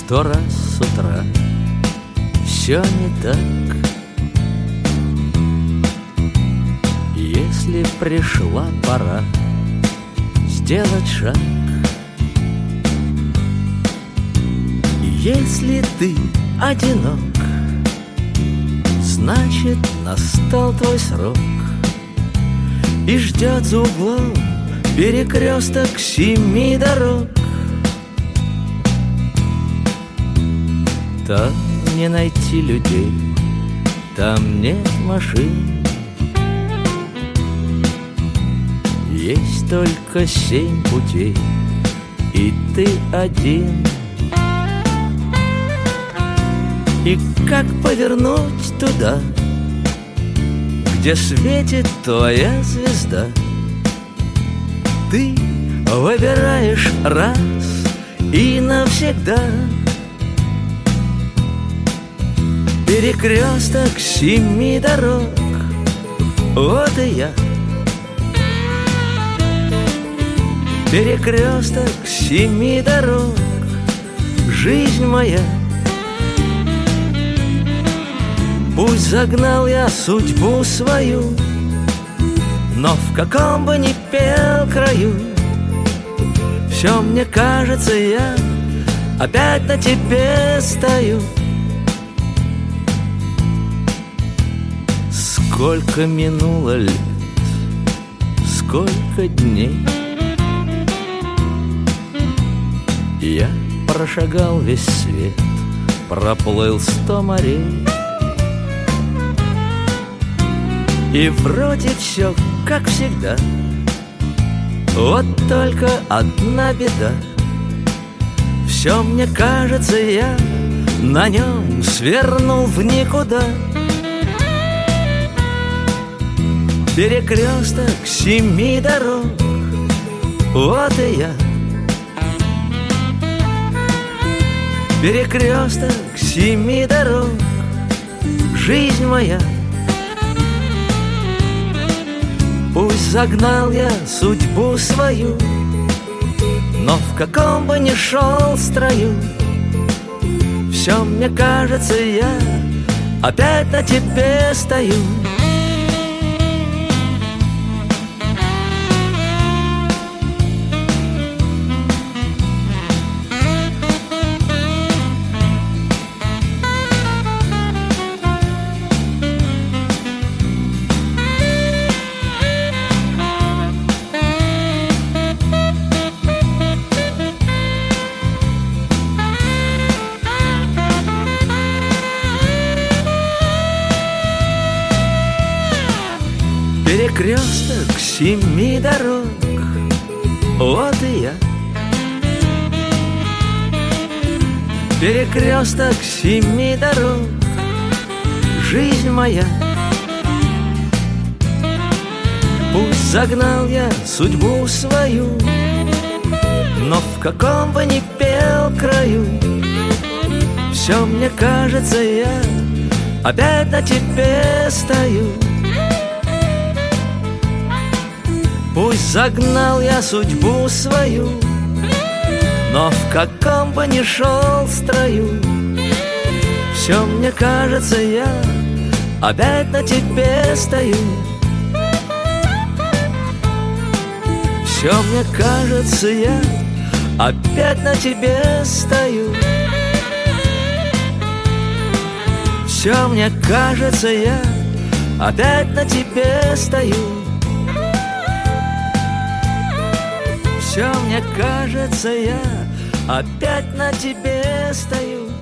100 раз с утра все не так. Если пришла пора сделать шаг, если ты одинок, значит настал твой срок, и ждет за углом перекресток 7 дорог. Там не найти людей, там нет машин, есть только 7 путей, и ты один. И как повернуть туда, где светит твоя звезда? Ты выбираешь раз и навсегда. Перекресток 7 дорог, вот и я. Перекресток 7 дорог, жизнь моя. Пусть загнал я судьбу свою, но в каком бы ни пел краю, все мне кажется, я опять на тебе стою. Сколько минуло лет, сколько дней, я прошагал весь свет, проплыл 100 морей. И вроде все как всегда, вот только одна беда. Все мне кажется, я на нем свернул в никуда. Перекресток 7 дорог, вот и я. Перекресток 7 дорог, жизнь моя. Пусть загнал я судьбу свою, но в каком бы ни шел строю, все мне кажется, я опять на тебе стою. Перекресток 7 дорог, вот и я. Перекресток 7 дорог, жизнь моя. Пусть загнал я судьбу свою, но в каком бы ни пел краю, все мне кажется, я опять на тебе стою. Пусть загнал я судьбу свою, но в каком бы ни шел строю, все мне кажется, я опять на тебе стою. Все мне кажется, я опять на тебе стою. Все мне кажется, я опять на тебе стою. Все мне кажется, я опять на тебе стою.